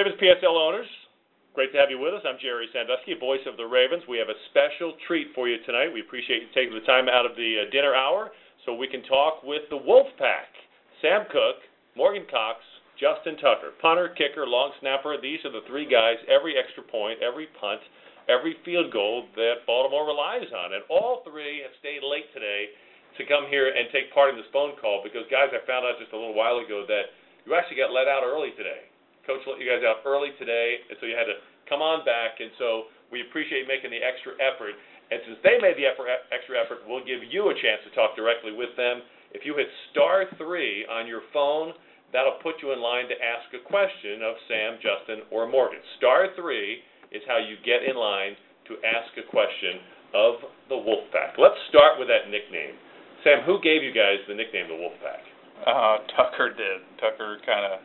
Ravens PSL owners, great to have you with us. I'm Jerry Sandusky, voice of the Ravens. We have a special treat for you tonight. We appreciate you taking the time out of the dinner hour so we can talk with the Wolfpack. Sam Koch, Morgan Cox, Justin Tucker. Punter, kicker, long snapper. These are the three guys, every extra point, every punt, every field goal that Baltimore relies on. And all three have stayed late today to come here and take part in this phone call because, guys, I found out just a little while ago that you actually got let out early today. Coach let you guys out early today, and so you had to come on back. And so we appreciate making the extra effort. And since they made the extra effort, we'll give you a chance to talk directly with them. If you hit *3 on your phone, that'll put you in line to ask a question of Sam, Justin, or Morgan. *3 is how you get in line to ask a question of the Wolfpack. Let's start with that nickname. Sam, who gave you guys the nickname the Wolfpack? Tucker did. Tucker kind of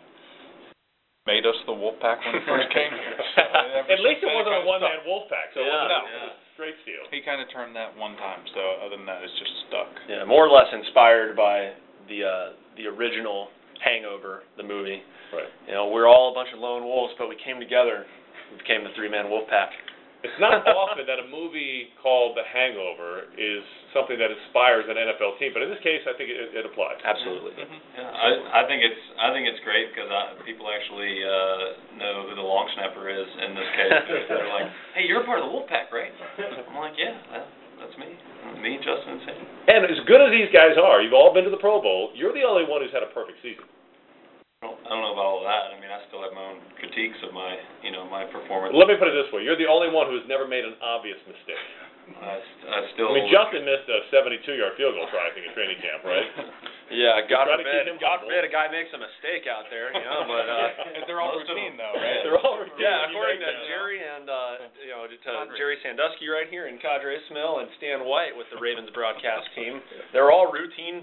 made us the Wolfpack when he first came here. So at least it wasn't a one-man Wolfpack, so it was straight steal. He kind of turned that one time, so other than that, it's just stuck. Yeah, more or less inspired by the original Hangover, the movie. Right. You know, we're all a bunch of lone wolves, but we came together and became the three-man Wolfpack. It's not often that a movie called The Hangover is something that inspires an NFL team, but in this case, I think it applies. Absolutely. Mm-hmm. Yeah, I think it's great because people actually know who the long snapper is in this case. They're like, "Hey, you're part of the Wolfpack, right?" I'm like, "Yeah, that's me. Me, Justin, and Sam." And as good as these guys are, you've all been to the Pro Bowl. You're the only one who's had a perfect season. I don't know about all that. I mean, I still have my own critiques of my performance. Let me put it this way: you're the only one who's never made an obvious mistake. I still. I mean, Justin missed a 72-yard field goal try, I think, in training camp, right? Yeah, God forbid a guy makes a mistake out there, you know. But they're all routine, though, right? They're all routine. Yeah, according to Jerry and Jerry Sandusky right here, and Kadre Smil and Stan White with the Ravens broadcast team, they're all routine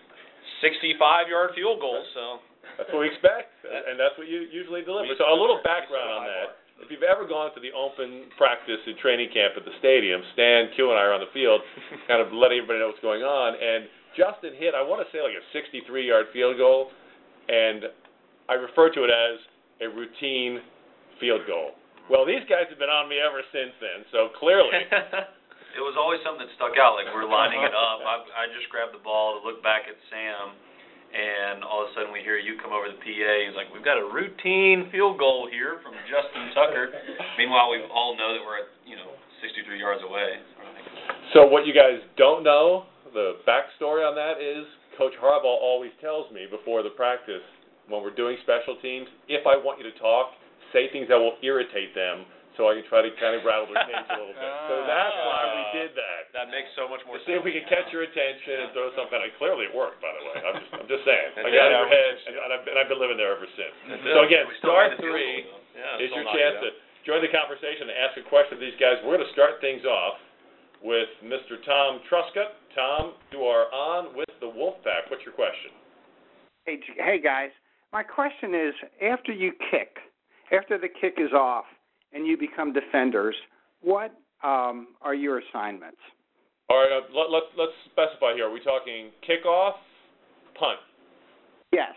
65-yard field goals. So. That's what we expect, and that's what you usually deliver. So a little background on that. If you've ever gone to the open practice and training camp at the stadium, Stan, Q, and I are on the field, kind of letting everybody know what's going on. And Justin hit, I want to say, like a 63-yard field goal, and I refer to it as a routine field goal. Well, these guys have been on me ever since then, so clearly. It was always something that stuck out. Like, we're lining it up. I just grabbed the ball to look back at Sam. And all of a sudden we hear you come over the PA. He's like, "We've got a routine field goal here from Justin Tucker." Meanwhile, we all know that we're at 63 yards away. So what you guys don't know, the backstory on that is Coach Harbaugh always tells me before the practice when we're doing special teams, if I want you to talk, say things that will irritate them, so I can try to kind of rattle their cage a little bit. So that's why we did that. That makes so much more sense. See if we can catch your attention and throw something. Clearly it worked, by the way. I'm just saying. I got in your head, and I've been living there ever since. So again, *3 is your chance to join the conversation and ask a question of these guys. We're going to start things off with Mr. Tom Truscott. Tom, you are on with the Wolfpack. What's your question? Hey guys. My question is, after the kick is off, and you become defenders, what are your assignments? All right, let's specify here. Are we talking kickoff, punt? Yes.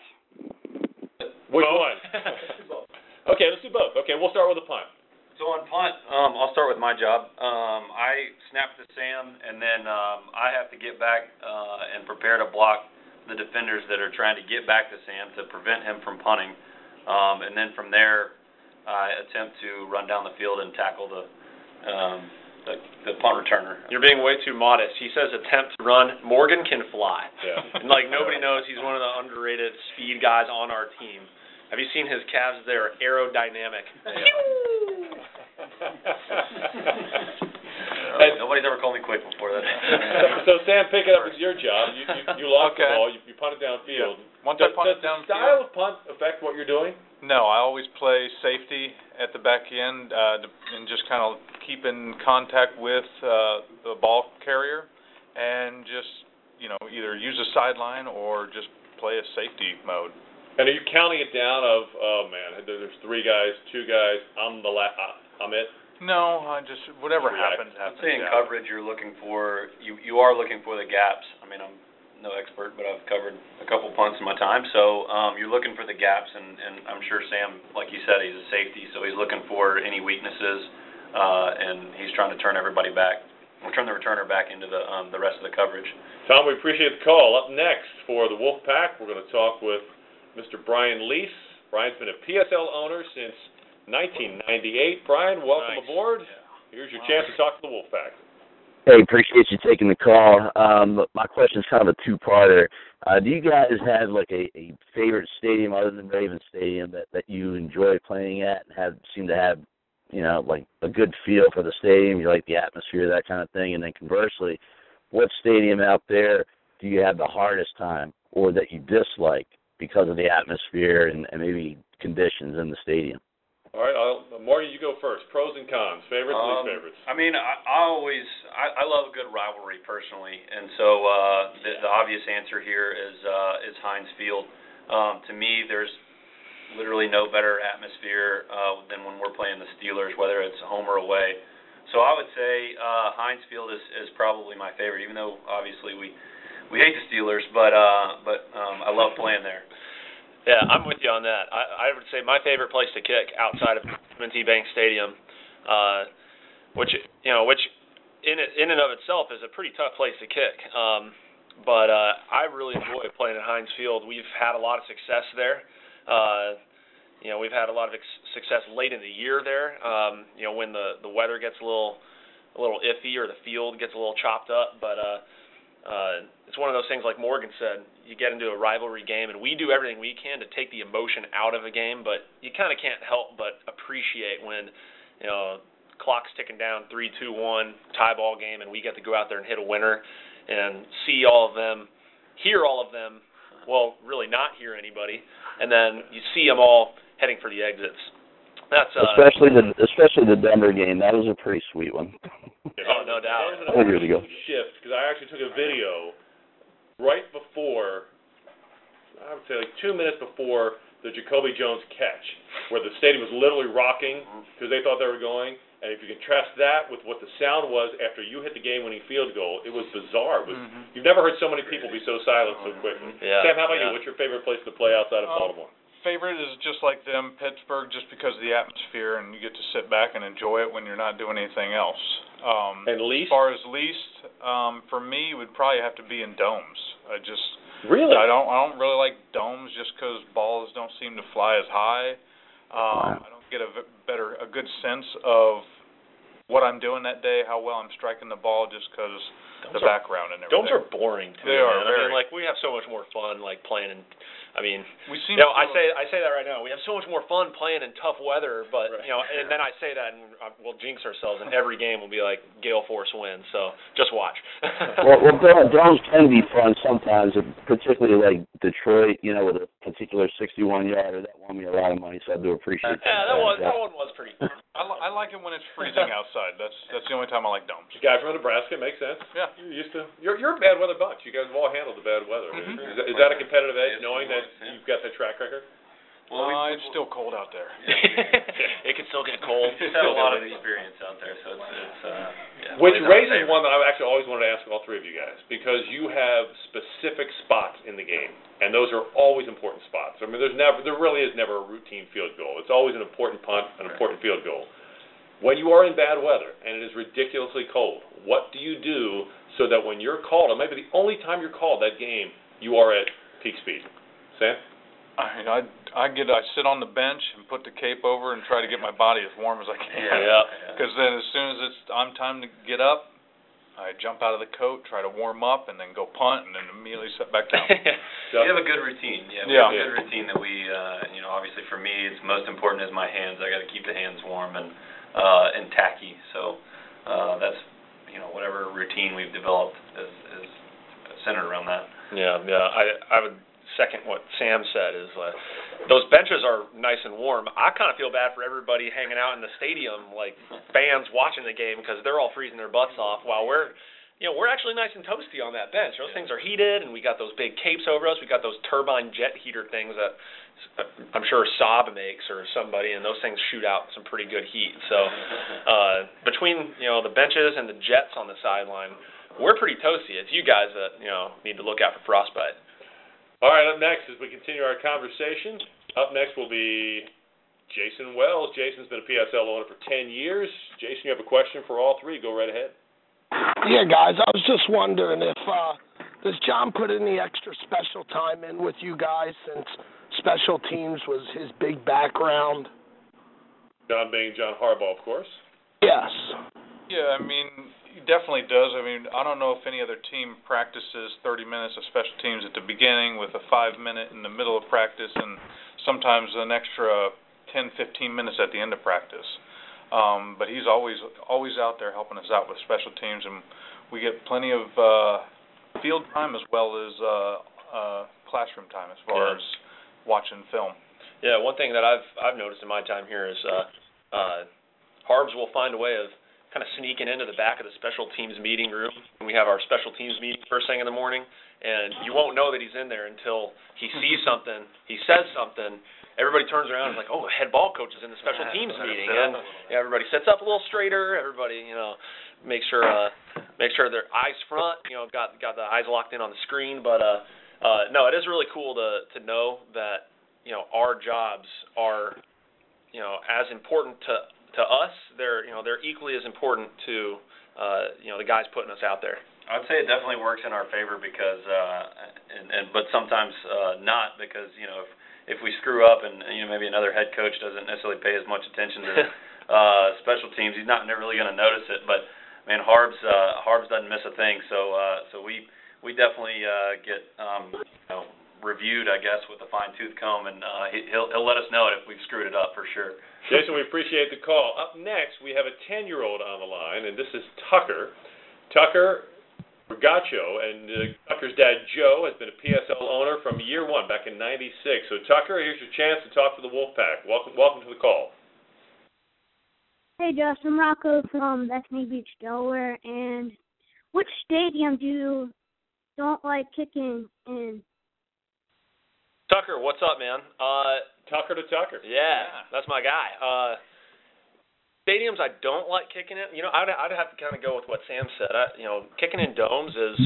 Which one? Okay, let's do both. Okay, we'll start with the punt. So on punt, I'll start with my job. I snap to Sam, and then I have to get back and prepare to block the defenders that are trying to get back to Sam to prevent him from punting. And then from there, I attempt to run down the field and tackle the punt returner. You're being way too modest. He says attempt to run. Morgan can fly. Yeah. And nobody knows he's one of the underrated speed guys on our team. Have you seen his calves? They're aerodynamic. Nobody's ever called me quick before that. So Sam, pick it up as your job. You lost the ball. You punt it downfield. Yeah. Once I punt it downfield, does the style of punt affect what you're doing? No, I always play safety at the back end and just kind of keep in contact with the ball carrier and just either use a sideline or just play a safety mode. And are you counting it down of, oh man, there's 3 guys, 2 guys, I'm it? No, just whatever happens. I'd say in coverage you're looking for, you are looking for the gaps. I mean, I'm no expert, but I've covered a couple punts in my time. So you're looking for the gaps, and I'm sure Sam, like you said, he's a safety, so he's looking for any weaknesses, and he's trying to turn everybody back. We'll turn the returner back into the rest of the coverage. Tom, we appreciate the call. Up next for the Wolfpack, we're going to talk with Mr. Brian Lease. Brian's been a PSL owner since 1998. Brian, welcome aboard. Here's your chance to talk to the Wolfpack. Hey, appreciate you taking the call. My question is kind of a two-parter. Do you guys have like a favorite stadium other than Ravens Stadium that you enjoy playing at and seem to have, like a good feel for the stadium? You like the atmosphere, that kind of thing. And then conversely, what stadium out there do you have the hardest time or that you dislike because of the atmosphere and maybe conditions in the stadium? All right, Morgan, you go first. Pros and cons, favorites, least favorites. I mean, I love a good rivalry personally, and so the obvious answer here is Heinz Field. To me, there's literally no better atmosphere than when we're playing the Steelers, whether it's home or away. So I would say Heinz Field is probably my favorite, even though obviously we hate the Steelers, but I love playing there. Yeah, I'm with you on that. I would say my favorite place to kick outside of M&T Bank Stadium, which in and of itself is a pretty tough place to kick. But I really enjoy playing at Heinz Field. We've had a lot of success there. We've had a lot of success late in the year there. When the weather gets a little iffy or the field gets a little chopped up, but it's one of those things, like Morgan said, you get into a rivalry game, and we do everything we can to take the emotion out of a game, but you kind of can't help but appreciate when, clock's ticking down, 3-2-1, tie ball game, and we get to go out there and hit a winner and see all of them, hear all of them, well, really not hear anybody, and then you see them all heading for the exits. That's especially the Denver game. That was a pretty sweet one. Oh, no doubt. That was a shift, because I actually took a video right before, I would say like 2 minutes before the Jacoby Jones catch, where the stadium was literally rocking because they thought they were going. And if you contrast that with what the sound was after you hit the game-winning field goal, it was bizarre. You've never heard so many people be so silent so quickly. Yeah. Sam, how about you? What's your favorite place to play outside of Baltimore? Favorite is just like them, Pittsburgh, just because of the atmosphere, and you get to sit back and enjoy it when you're not doing anything else. And least? As far as least, for me, would probably have to be in domes. Really? I don't really like domes just because balls don't seem to fly as high. I don't get a good sense of what I'm doing that day, how well I'm striking the ball, just because the background and everything. Domes are boring too. They are. Man. I mean, like, we have so much more fun playing in. I mean, I say that right now. We have so much more fun playing in tough weather, but right. And then I say that, and we'll jinx ourselves, and every game will be like gale force winds. So just watch. well, domes can be fun sometimes, particularly like Detroit. With a particular 61-yarder that won me a lot of money, so I do appreciate that. Yeah, that one was pretty fun. I like it when it's freezing outside. That's the only time I like domes. You guys from Nebraska, makes sense. Yeah. You're a bad weather bunch. You guys have all handled the bad weather. Is that a competitive edge, knowing that you've got that track record? Well, it's still cold out there. It can still get cold. We've had a lot of experience out there, so it's Which raises one that I've actually always wanted to ask all three of you guys, because you have specific spots in the game, and those are always important spots. I mean, there really is never a routine field goal. It's always an important punt, an important field goal. When you are in bad weather and it is ridiculously cold, what do you do so that when you're called, or maybe the only time you're called that game, you are at peak speed? Sam? I sit on the bench and put the cape over and try to get my body as warm as I can. Yeah. Because then as soon as I'm time to get up, I jump out of the coat, try to warm up, and then go punt, and then immediately sit back down. We have a good routine. Yeah, we have a good routine that we, obviously for me, it's most important is my hands. I got to keep the hands warm and tacky. So that's, whatever routine we've developed is centered around that. Yeah. I would second what Sam said is those benches are nice and warm. I kind of feel bad for everybody hanging out in the stadium, like fans watching the game, because they're all freezing their butts off while we're actually nice and toasty on that bench. Those things are heated, and we got those big capes over us. We got those turbine jet heater things that I'm sure Saab makes or somebody, and those things shoot out some pretty good heat. So between the benches and the jets on the sideline, we're pretty toasty. It's you guys that need to look out for frostbite. All right, up next, as we continue our conversation, up next will be Jason Wells. Jason's been a PSL owner for 10 years. Jason, you have a question for all three. Go right ahead. Yeah, guys, I was just wondering if does John put any extra special time in with you guys since special teams was his big background? John being John Harbaugh, of course. Yes. Yeah, I mean, he definitely does. I mean, I don't know if any other team practices 30 minutes of special teams at the beginning with a 5-minute in the middle of practice and sometimes an extra 10, 15 minutes at the end of practice. But he's always out there helping us out with special teams, and we get plenty of field time as well as classroom time as far as watching film. Yeah, one thing that I've noticed in my time here is Harbs will find a way of kind of sneaking into the back of the special teams meeting room. We have our special teams meeting first thing in the morning, and you won't know that he's in there until he sees something, he says something. Everybody turns around and is like, oh, head ball coach is in the special teams meeting, and everybody sits up a little straighter. Everybody, makes sure their eyes front, got the eyes locked in on the screen. But no, it is really cool to know that our jobs are as important to us. They're equally as important to the guys putting us out there. I'd say it definitely works in our favor because but sometimes not, because if we screw up and maybe another head coach doesn't necessarily pay as much attention to special teams, he's not really going to notice it. But man, Harbs doesn't miss a thing. So we definitely get reviewed, I guess, with a fine-tooth comb, and he'll let us know if we've screwed it up for sure. Jason, we appreciate the call. Up next, we have a 10-year-old on the line, and this is Tucker. Tucker Bragacho, and Tucker's dad, Joe, has been a PSL owner from year one, back in '96. So, Tucker, here's your chance to talk to the Wolfpack. Welcome to the call. Hey, Justin, Rocco from Bethany Beach, Delaware. And which stadium do you don't like kicking in? Tucker, what's up, man? Tucker to Tucker. Yeah, that's my guy. Stadiums I don't like kicking in. I'd have to kind of go with what Sam said. Kicking in domes is,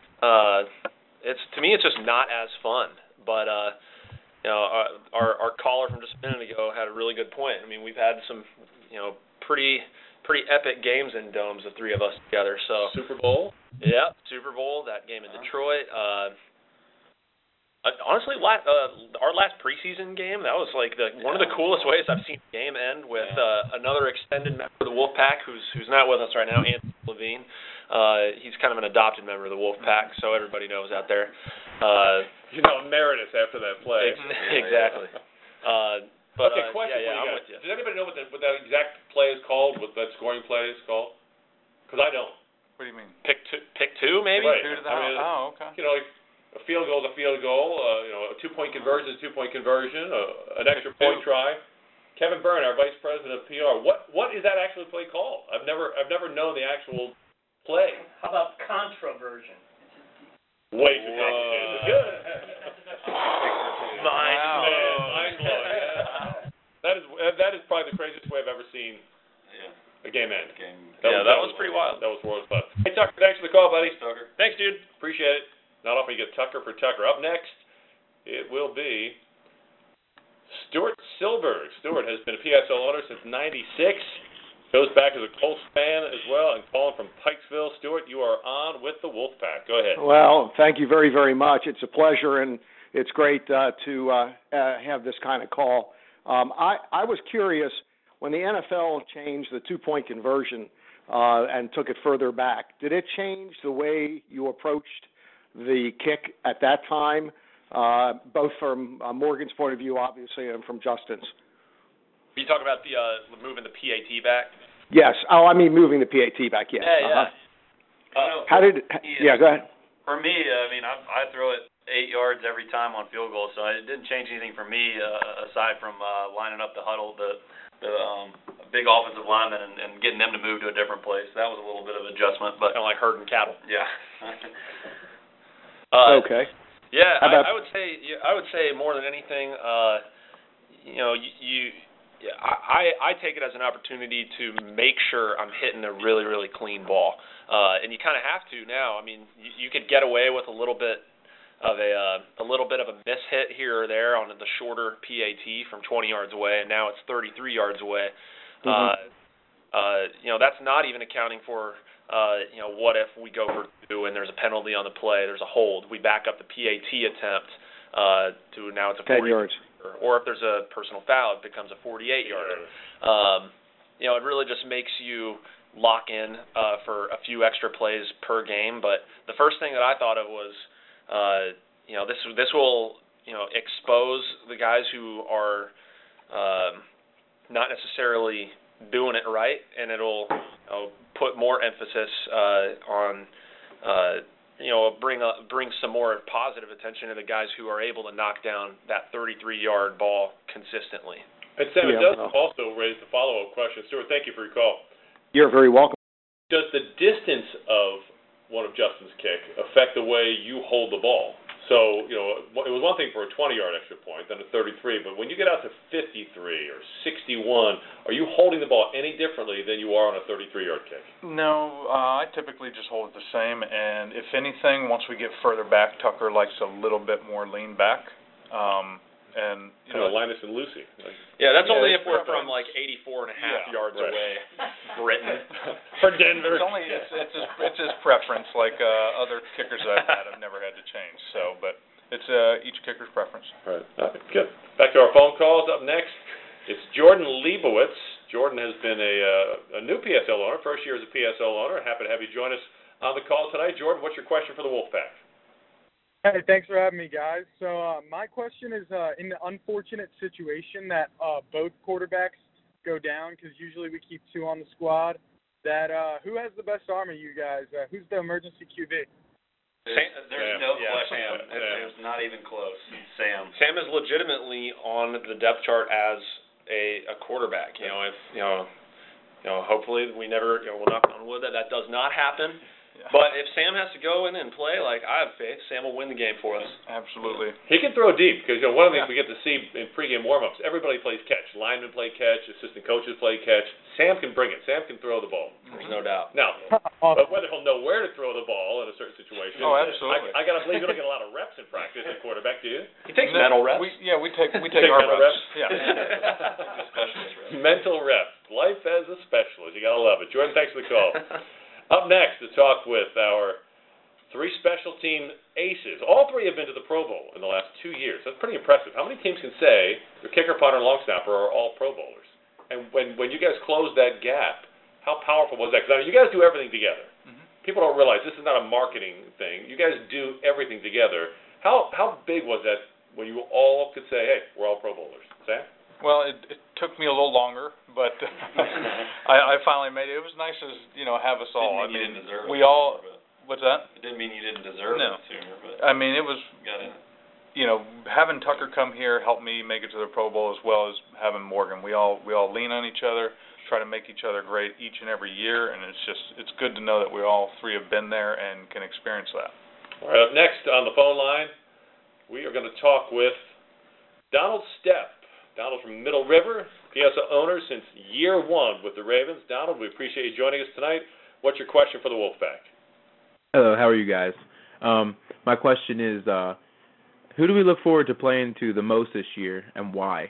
to me, it's just not as fun. But our caller from just a minute ago had a really good point. I mean, we've had some, pretty epic games in domes, the three of us together. So Super Bowl. Yeah, Super Bowl. That game in Detroit. Honestly, our last preseason game, that was like one of the coolest ways I've seen a game end with another extended member of the Wolfpack who's not with us right now, Anthony Levine. He's kind of an adopted member of the Wolfpack, so everybody knows out there. Emeritus after that play. Exactly. But okay, question I'm for you guys. with you. Does anybody know what that exact play is called, what that scoring play is called? Because I don't. What do you mean? Pick two, maybe? Right. Two to the house. Oh, okay. A field goal is a field goal. A 2-point conversion is a 2-point conversion. An extra point try. Kevin Byrne, our vice president of PR. What is that actual play called? I've never known the actual play. How about controversion? Way too complicated. Good. Mind blowing. Yeah. That is probably the craziest way I've ever seen a game end. That was pretty wild. That was world class. Hey Tucker, thanks for the call, buddy. Thanks, Tucker. Thanks, dude. Appreciate it. Not often you get Tucker for Tucker. Up next, it will be Stuart Silberg. Stuart has been a PSL owner since '96. Goes back as a Colts fan as well, and calling from Pikesville. Stuart, you are on with the Wolfpack. Go ahead. Well, thank you very, very much. It's a pleasure, and it's great to have this kind of call. I was curious, when the NFL changed the 2-point conversion and took it further back, did it change the way you approached the kick at that time, both from Morgan's point of view, obviously, and from Justin's? You talk about the moving the PAT back? Yes. Oh, I mean moving the PAT back, yes. Yeah. Go ahead. For me, I throw it 8 yards every time on field goal, so it didn't change anything for me aside from lining up the huddle, the big offensive linemen and getting them to move to a different place. That was a little bit of adjustment, but kind of like herding cattle. Yeah. Okay. Yeah, I would say more than anything, I take it as an opportunity to make sure I'm hitting a really, really clean ball. And you kind of have to now. I mean, you could get away with a little bit of a miss hit here or there on the shorter PAT from 20 yards away, and now it's 33 yards away. That's not even accounting for what if we go for 2 and there's a penalty on the play, there's a hold, we back up the PAT attempt to now it's a 10 yards. Or if there's a personal foul, it becomes a 48-yarder. It really just makes you lock in for a few extra plays per game. But the first thing that I thought of was, this will expose the guys who are not necessarily doing it right, and it'll put more emphasis on bring some more positive attention to the guys who are able to knock down that 33-yard ball consistently. And Sam, it does also raise the follow-up question. Stuart, thank you for your call. You're very welcome. Does the distance of one of Justin's kick affect the way you hold the ball? So, it was one thing for a 20-yard extra point, then a 33, but when you get out to 53 or 61, are you holding the ball any differently than you are on a 33-yard kick? No, I typically just hold it the same, and if anything, once we get further back, Tucker likes a little bit more lean back. Linus and Lucy. That's only if we're from 84 and a half yards away. Britain. For Denver. It's his preference. Like other kickers that I've had, I've never had to change. So, but it's each kicker's preference. All right. Good. Back to our phone calls. Up next, it's Jordan Leibowitz. Jordan has been a new PSL owner, first year as a PSL owner. Happy to have you join us on the call tonight. Jordan, what's your question for the Wolfpack? Hey, thanks for having me, guys. So my question is, in the unfortunate situation that both quarterbacks go down, because usually we keep 2 on the squad, that who has the best arm of you guys? Who's the emergency QB? There's no question. It's not even close. Sam. Sam is legitimately on the depth chart as a quarterback. Hopefully we never, we'll knock on wood that does not happen. Yeah. But if Sam has to go in and play, I have faith, Sam will win the game for us. Absolutely. He can throw deep because one of the things we get to see in pregame warm-ups, everybody plays catch. Linemen play catch, assistant coaches play catch. Sam can bring it. Sam can throw the ball. There's no doubt. Now, but whether he'll know where to throw the ball in a certain situation. Oh, absolutely. I got to believe you don't get a lot of reps in practice at quarterback, do you? He takes mental reps. We take our mental reps. Yeah. Specialist reps. Mental reps. Life as a specialist. You got to love it. Jordan, thanks for the call. Up next to talk with our 3 special team aces. All 3 have been to the Pro Bowl in the last 2 years. That's pretty impressive. How many teams can say their kicker, punter, and long snapper are all Pro Bowlers? And when you guys closed that gap, how powerful was that? Because you guys do everything together. Mm-hmm. People don't realize this is not a marketing thing. You guys do everything together. How big was that when you all could say, hey, we're all Pro Bowlers? Sam? Well, it took me a little longer, but I finally made it. It was nice to have us all. Didn't mean you didn't deserve we it. all. What's that? It didn't mean you didn't deserve it sooner, but I mean, it was. Got in. Having Tucker come here helped me make it to the Pro Bowl as well as having Morgan. We all lean on each other, try to make each other great each and every year, and it's good to know that we all 3 have been there and can experience that. All right, up next on the phone line, we are going to talk with Donald Stepp. Donald from Middle River, PSL owner since year 1 with the Ravens. Donald, we appreciate you joining us tonight. What's your question for the Wolfpack? Hello, how are you guys? My question is, who do we look forward to playing to the most this year, and why?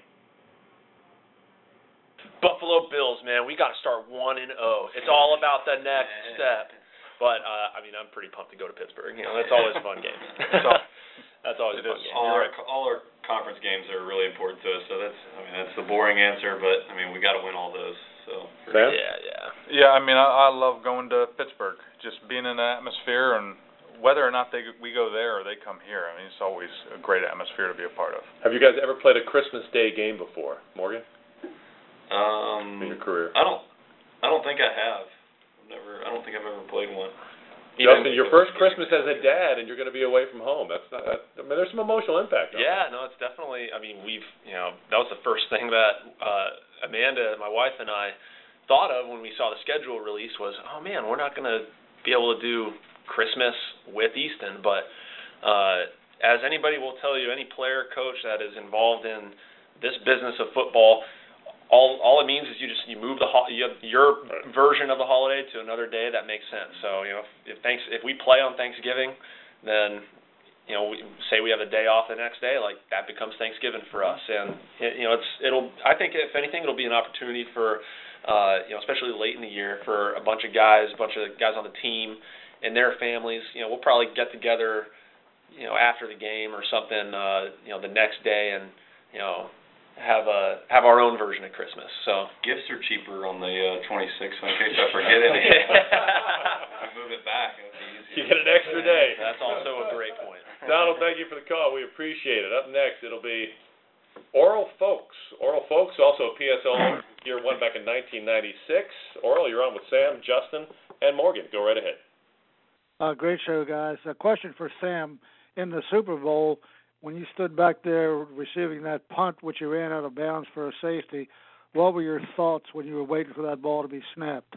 Buffalo Bills, man. We got to start 1-0. It's all about the next step. But, I'm pretty pumped to go to Pittsburgh. That's always a fun game. That's always a fun game. All our conference games are really important to us, so that's the boring answer, but we got to win all those. So yeah. I love going to Pittsburgh, just being in the atmosphere, and whether or not we go there or they come here. It's always a great atmosphere to be a part of. Have you guys ever played a Christmas Day game before, Morgan? In your career? I don't think I have. I don't think I've ever played one. Justin, your first Christmas as a dad, and you're going to be away from home. That's not. There's some emotional impact. No, it's definitely. We've. That was the first thing that Amanda, my wife, and I thought of when we saw the schedule release was, oh man, we're not going to be able to do Christmas with Easton. But as anybody will tell you, any player, coach that is involved in this business of football, all it means is you move your version of the holiday to another day that makes sense. So if we play on Thanksgiving, then we say we have a day off the next day, like that becomes Thanksgiving for us. And I think if anything, it'll be an opportunity for especially late in the year for a bunch of guys on the team and their families. We'll probably get together after the game or something the next day and have our own version of Christmas. So gifts are cheaper on the 26th in case I forget it. I move it back. You get an extra day. That's also a great point. Donald, thank you for the call. We appreciate it. Up next, it'll be Oral Folks. Oral Folks, also a PSL year one back in 1996. Oral, you're on with Sam, Justin, and Morgan. Go right ahead. Great show, guys. A question for Sam. In the Super Bowl, when you stood back there receiving that punt, which you ran out of bounds for a safety, what were your thoughts when you were waiting for that ball to be snapped?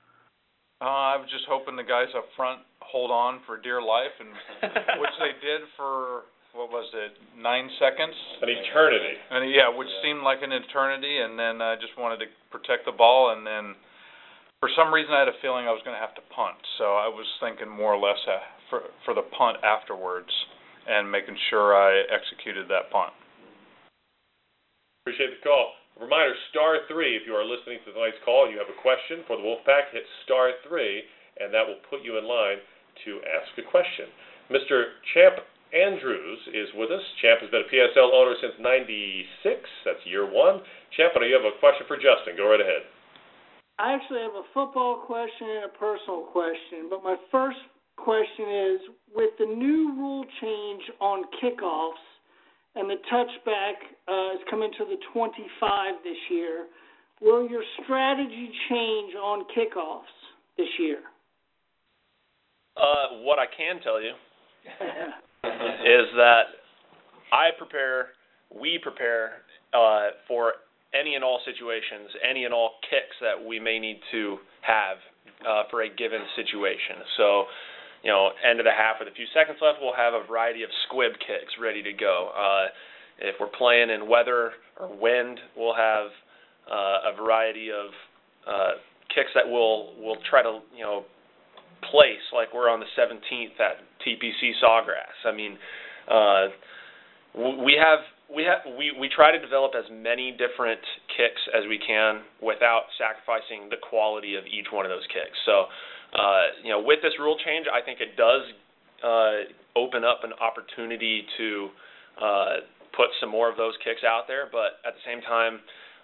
I was just hoping the guys up front hold on for dear life, and which they did for, 9 seconds? An eternity. And which seemed like an eternity, and then I just wanted to protect the ball, and then for some reason I had a feeling I was going to have to punt, so I was thinking more or less for the punt afterwards and making sure I executed that punt. Appreciate the call. A reminder, *3 if you are listening to tonight's call and you have a question for the Wolfpack, hit *3, and that will put you in line to ask a question. Mr. Champ Andrews is with us. Champ has been a PSL owner since '96. That's year one. Champ, you have a question for Justin. Go right ahead. I actually have a football question and a personal question, but my first question is, with the new rule change on kickoffs and the touchback is coming to the 25 this year, will your strategy change on kickoffs this year? What I can tell you is that we prepare for any and all situations, any and all kicks that we may need to have for a given situation. So, end of the half with a few seconds left, we'll have a variety of squib kicks ready to go. If we're playing in weather or wind, we'll have a variety of kicks that we'll try to, place like we're on the 17th at TPC Sawgrass. I mean, we try to develop as many different kicks as we can without sacrificing the quality of each one of those kicks. So, with this rule change, I think it does open up an opportunity to put some more of those kicks out there. But at the same time,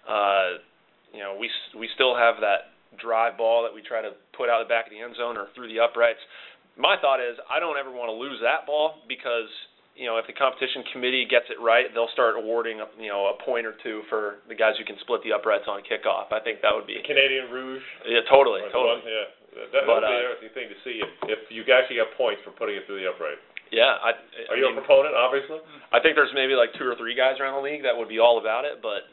we still have that drive ball that we try to put out the back of the end zone or through the uprights. My thought is I don't ever want to lose that ball because if the competition committee gets it right, they'll start awarding a point or two for the guys who can split the uprights on kickoff. I think that would be Canadian Rouge. Yeah, totally. Yeah. That would be an interesting thing to see if you actually get points for putting it through the upright. Yeah. Are you a proponent, obviously? I think there's maybe like 2 or 3 guys around the league that would be all about it, but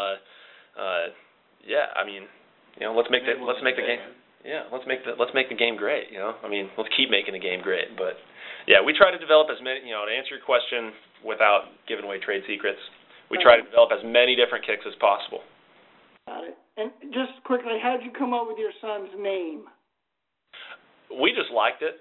let's make the game. Yeah, let's make the game great. Let's keep making the game great. But yeah, we try to develop as many. To answer your question without giving away trade secrets, we try to develop as many different kicks as possible. Got it. And just quickly, how did you come up with your son's name? We just liked it.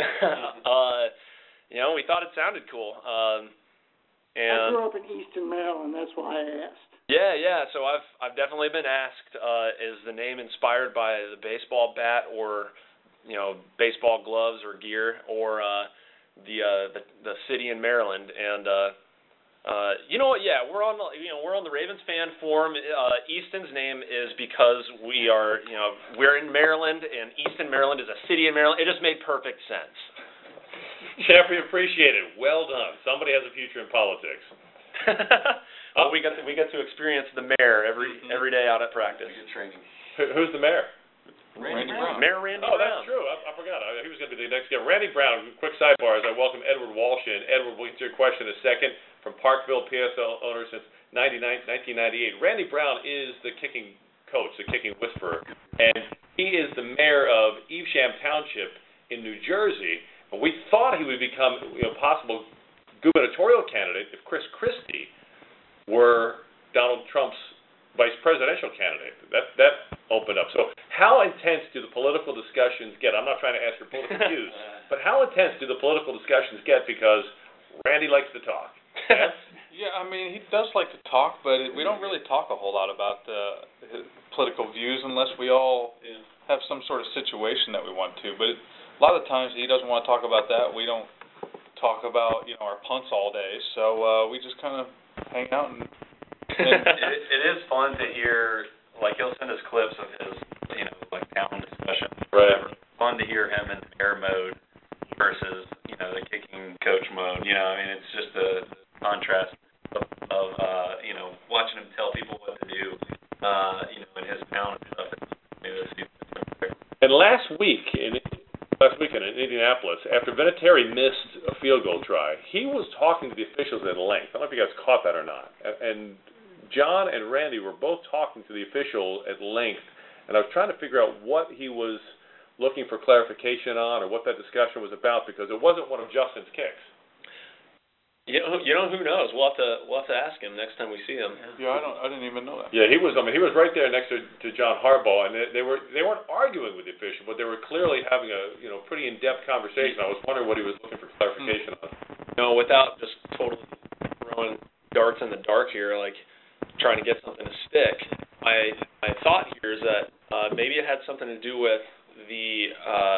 We thought it sounded cool. I grew up in Easton, Maryland. That's why I asked. Yeah. So I've definitely been asked, is the name inspired by the baseball bat or baseball gloves or gear or the city in Maryland? And you know what? Yeah, we're on the Ravens fan forum. Easton's name is because we're in Maryland, and Easton, Maryland is a city in Maryland. It just made perfect sense. Jeff, we appreciate it. Well done. Somebody has a future in politics. Well, we get to experience the mayor every day out at practice. Who's the mayor? Randy Brown. Mayor Randy Brown. Oh, Brown. that's true. I forgot. He was going to be the next guy. Randy Brown, quick sidebar, as I welcome Edward Walsh in. Edward, we'll get to your question in a second. From Parkville, PSL owner since 1998. Randy Brown is the kicking coach, the kicking whisperer. And he is the mayor of Evesham Township in New Jersey. And we thought he would become possible gubernatorial candidate if Chris Christie were Donald Trump's vice presidential candidate. That opened up. So how intense do the political discussions get? I'm not trying to ask your political views, but how intense do the political discussions get? Because Randy likes to talk. Yeah, I mean, he does like to talk, but we don't really talk a whole lot about his political views unless we all have some sort of situation that we want to. But a lot of times he doesn't want to talk about that. We don't talk about, our punts all day, so we just kind of hang out and it is fun to hear, like he'll send us clips of his, like town discussion. Right. It's fun to hear him in the mayor mode versus, the kicking coach mode. It's just the contrast of watching him tell people what to do, in his town and stuff. And last weekend in Indianapolis, after Vinatieri missed a field goal try, he was talking to the officials at length. I don't know if you guys caught that or not. And John and Randy were both talking to the official at length, and I was trying to figure out what he was looking for clarification on or what that discussion was about, because it wasn't one of Justin's kicks. Who knows? We'll have to ask him next time we see him. Yeah, I didn't even know that. Yeah, he was right there next to John Harbaugh, and they weren't arguing with the official, but they were clearly having a pretty in-depth conversation. I was wondering what he was looking for clarification on. Without just totally throwing darts in the dark here, like trying to get something to stick. My thought here is that maybe it had something to do with the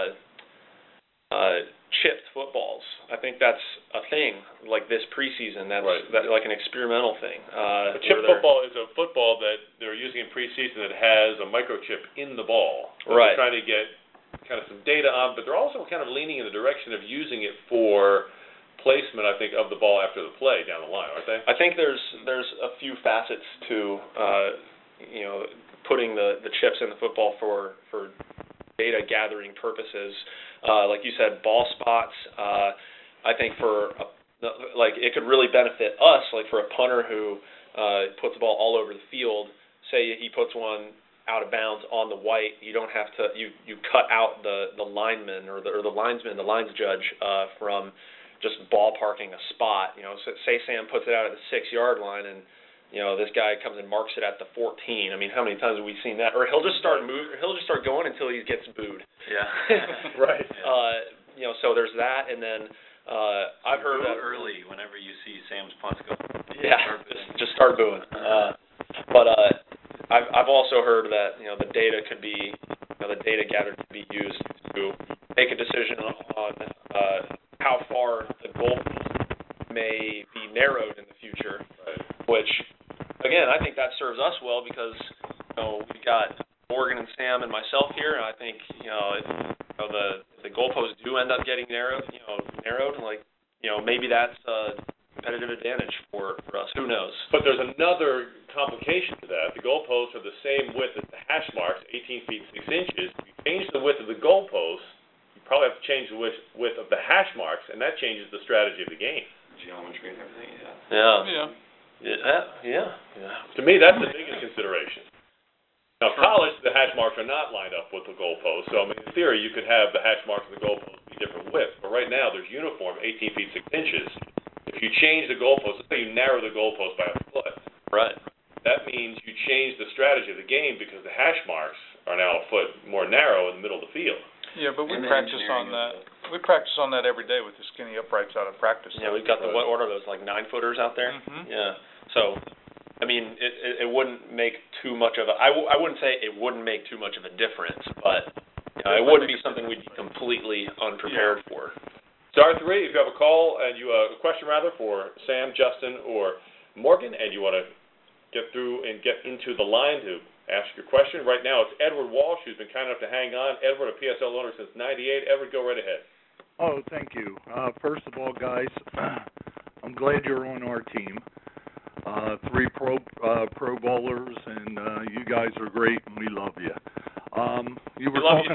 chipped footballs. I think that's a thing, like this preseason. That's like an experimental thing. A chip football is a football that they're using in preseason that has a microchip in the ball. Right. They're trying to get kind of some data on, but they're also kind of leaning in the direction of using it for placement, I think, of the ball after the play down the line, aren't they? I think there's a few facets to putting the chips in the football for data gathering purposes. Like you said, ball spots. I think it could really benefit us, like for a punter who puts the ball all over the field. Say he puts one out of bounds on the white, you don't have to. You cut out the lineman or the linesman, the lines judge from just ballparking a spot. Say Sam puts it out at the 6-yard line and this guy comes and marks it at the 14. I mean, how many times have we seen that? Or he'll just start going until he gets booed. Yeah. Right. So there's that, and then I've heard that early whenever you see Sam's punts go. Yeah. Just start booing. But I've also heard that the data could be the data gathered could be used to make a decision on how far the goalpost may be narrowed in the future, which, again, I think that serves us well because, we've got Morgan and Sam and myself here, and I think, the goalposts do end up getting narrowed, like, maybe that's a competitive advantage for us. Who knows? But there's another complication to that. The goalposts are the same width as the hash marks, 18 feet 6 inches. If you change the width of the goalposts, you probably have to change the width of the hash marks, and that changes the strategy of the game. Geometry and everything, Yeah. To me, that's the biggest consideration. Now, college, the hash marks are not lined up with the goalposts. So, in theory, you could have the hash marks and the goalposts be different widths. But right now, there's uniform 18 feet 6 inches. If you change the goalposts, let's say you narrow the goalpost by a foot. Right. That means you change the strategy of the game because the hash marks are now a foot more narrow in the middle of the field. Yeah, but we practice on that. We practice on that every day with the skinny uprights out of practice. Yeah, we've got what order are those, like 9-footers out there? Mm-hmm. Yeah. So, it wouldn't make too much of a. I wouldn't say it wouldn't make too much of a difference, but it wouldn't be something we'd be completely unprepared for. Star 3, if you have a call and a question for Sam, Justin, or Morgan, and you want to get through and get into the line to ask your question, right now it's Edward Walsh, who's been kind enough to hang on. Edward, a PSL owner since '98. Edward, go right ahead. Oh, thank you. First of all, guys, I'm glad you're on our team. 3 pro bowlers, and you guys are great, and we love you. You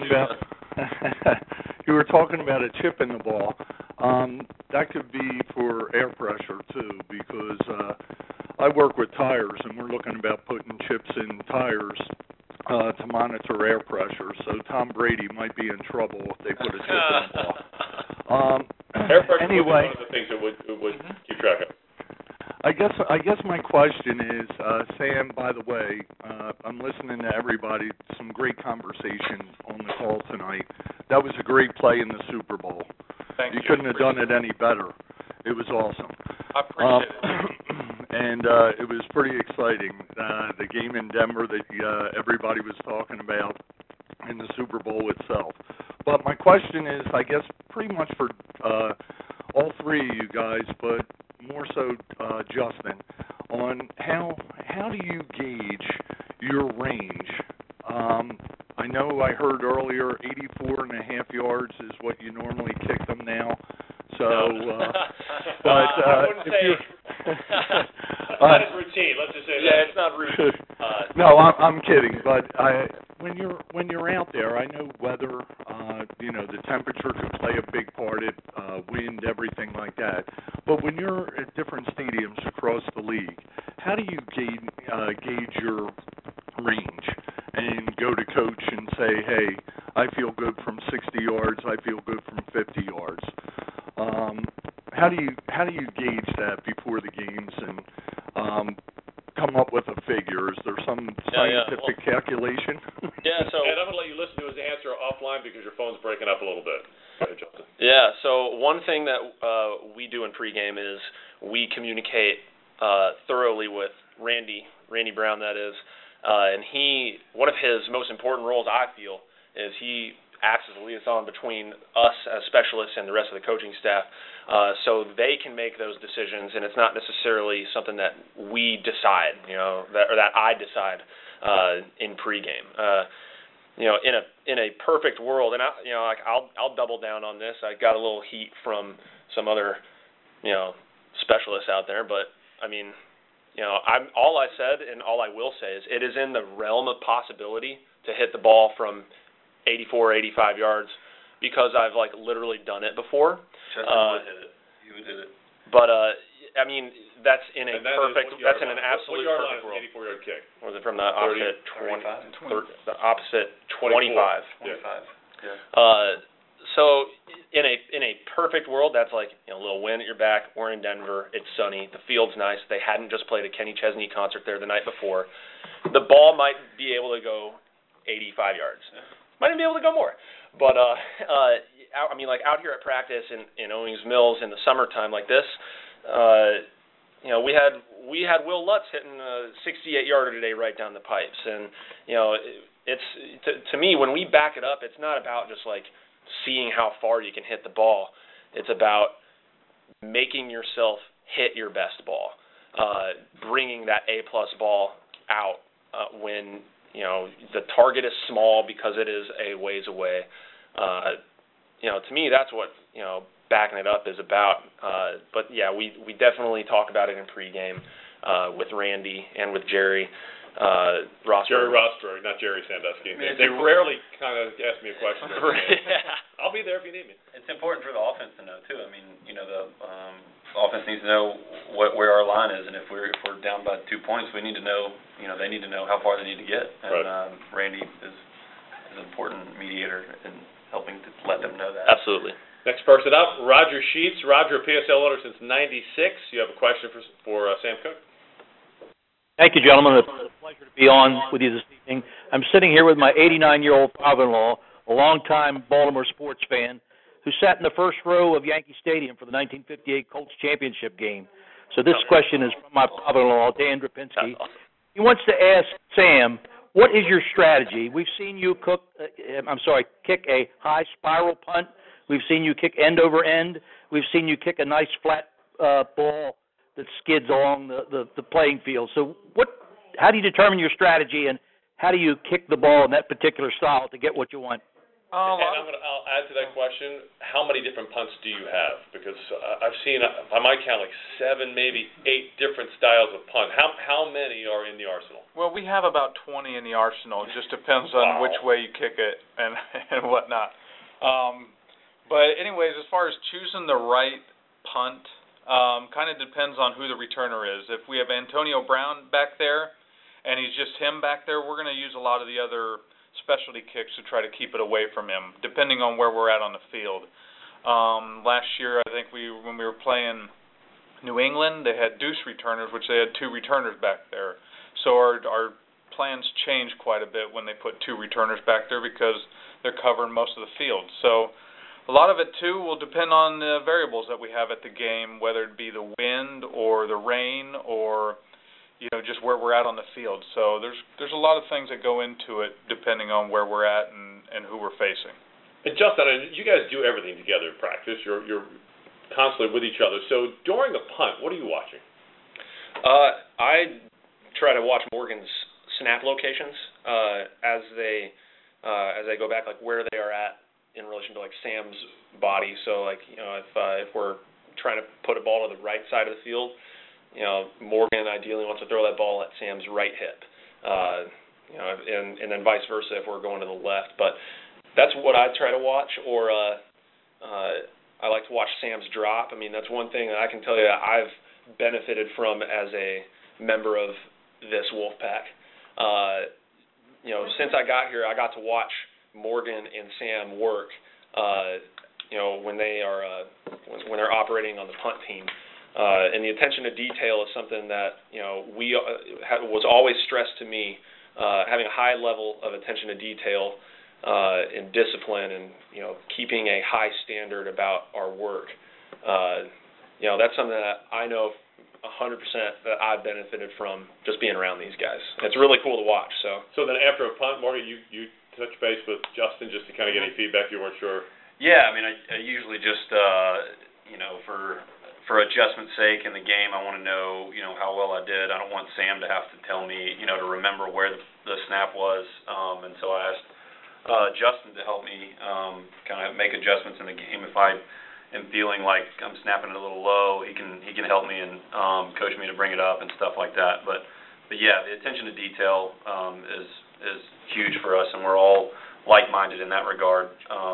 were talking about a chip in the ball. That could be for air pressure too, because I work with tires, and we're looking about putting chips in tires to monitor air pressure. So Tom Brady might be in trouble if they put a chip in the ball. Air pressure anyway, would be one of the things that would keep track of. I guess my question is, Sam, by the way, I'm listening to everybody. Some great conversation on the call tonight. That was a great play in the Super Bowl. Thank you. You couldn't have done it any better. It was awesome. I appreciate it. And it was pretty exciting. The game in Denver that everybody was talking about in the Super Bowl itself. But my question is, I guess, pretty much for all three of you guys, but more so Justin, on how do you gauge your range? I know I heard earlier 84.5 yards is what you normally kick them now. So, but I wouldn't if say you're it's not his routine. Let's just say that. Yeah, it's not routine. No, I'm kidding. But when you're out there, I know weather, the temperature could play a big part. Wind, everything like that. But when you're at different stadiums across the league, how do you gauge your range and go to coach and say, hey, I feel good from 60 yards. I feel good from 50 yards. How do you gauge that before the games and come up with a figure? Is there some scientific calculation? Yeah, so and I'm gonna let you listen to his answer offline because your phone's breaking up a little bit. Go ahead, Justin. Yeah, so one thing that we do in pregame is we communicate thoroughly with Randy Brown, that is, and one of his most important roles, I feel, is he acts as a liaison between us as specialists and the rest of the coaching staff, so they can make those decisions, and it's not necessarily something that we decide, that I decide in pregame. In a perfect world, and I'll double down on this. I got a little heat from some other, specialists out there, but I mean, all I said and all I will say is it is in the realm of possibility to hit the ball from 84, 85 yards because I've literally done it before. Justin would hit it. He would hit it. But I mean, that's in an absolute perfect world. 84-yard kick. Was it from the opposite 25? The opposite 25? 25. Yeah. So in a perfect world, that's a little wind at your back. We're in Denver. It's sunny. The field's nice. They hadn't just played a Kenny Chesney concert there the night before. The ball might be able to go 85 yards. Yeah. Might even be able to go more. But I mean, out here at practice in Owings Mills in the summertime like this, we had Will Lutz hitting a 68-yarder today right down the pipes, and it's to me, when we back it up, it's not about just seeing how far you can hit the ball. It's about making yourself hit your best ball, bringing that A+ ball out when the target is small because it is a ways away. To me, that's what backing it up is about. But yeah, we definitely talk about it in pregame with Randy and with Jerry Rosberg. Jerry Rosberg, not Jerry Sandusky. They rarely kind of ask me a question. Yeah. I'll be there if you need me. It's important for the offense to know too. I mean, the offense needs to know where our line is, and if we're down by 2 points, we need to know. They need to know how far they need to get. And right. Randy is an important mediator in helping to let them know that. Absolutely. Next person up, Roger Sheets. Roger, PSL owner since '96. You have a question for Sam Cook? Thank you, gentlemen. It's a pleasure to be on with you this evening. I'm sitting here with my 89-year-old father-in-law, a longtime Baltimore sports fan, who sat in the first row of Yankee Stadium for the 1958 Colts championship game. So this question is from my father-in-law, Dan Drapinski. He wants to ask Sam, what is your strategy? We've seen you kick a high spiral punt. We've seen you kick end over end. We've seen you kick a nice flat ball that skids along the playing field. So how do you determine your strategy, and how do you kick the ball in that particular style to get what you want? I'll add to that question, how many different punts do you have? Because I've seen, I might count 7, maybe 8 different styles of punt. How many are in the arsenal? Well, we have about 20 in the arsenal. It just depends on which way you kick it and whatnot. But anyways, as far as choosing the right punt, kind of depends on who the returner is. If we have Antonio Brown back there and he's just him back there, we're going to use a lot of the other specialty kicks to try to keep it away from him, depending on where we're at on the field. Last year, I think when we were playing New England, they had deuce returners, which they had 2 returners back there. So our plans changed quite a bit when they put 2 returners back there because they're covering most of the field. So a lot of it, too, will depend on the variables that we have at the game, whether it be the wind or the rain or, just where we're at on the field. So there's a lot of things that go into it depending on where we're at and who we're facing. And Justin, you guys do everything together in practice. You're constantly with each other. So during a punt, what are you watching? I try to watch Morgan's snap locations as they go back, like where they are at in relation to like Sam's body. So like if we're trying to put a ball to the right side of the field, Morgan ideally wants to throw that ball at Sam's right hip. And then vice versa if we're going to the left. But that's what I try to watch. Or I like to watch Sam's drop. I mean, that's one thing that I can tell you I've benefited from as a member of this Wolfpack. Since I got here, I got to watch Morgan and Sam work, when they are when they're operating on the punt team, and the attention to detail is something that was always stressed to me. Having a high level of attention to detail and discipline, and keeping a high standard about our work. That's something that I know 100% that I've benefited from just being around these guys. It's really cool to watch. So then after a punt, Morgan, you touch base with Justin just to kind of get any feedback you weren't sure? Yeah, I mean, I usually just, for adjustment's sake in the game, I want to know, how well I did. I don't want Sam to have to tell me, to remember where the snap was. And so I asked Justin to help me kind of make adjustments in the game. If I am feeling like I'm snapping it a little low, he can help me and coach me to bring it up and stuff like that. But yeah, the attention to detail is huge for us, and we're all like-minded in that regard.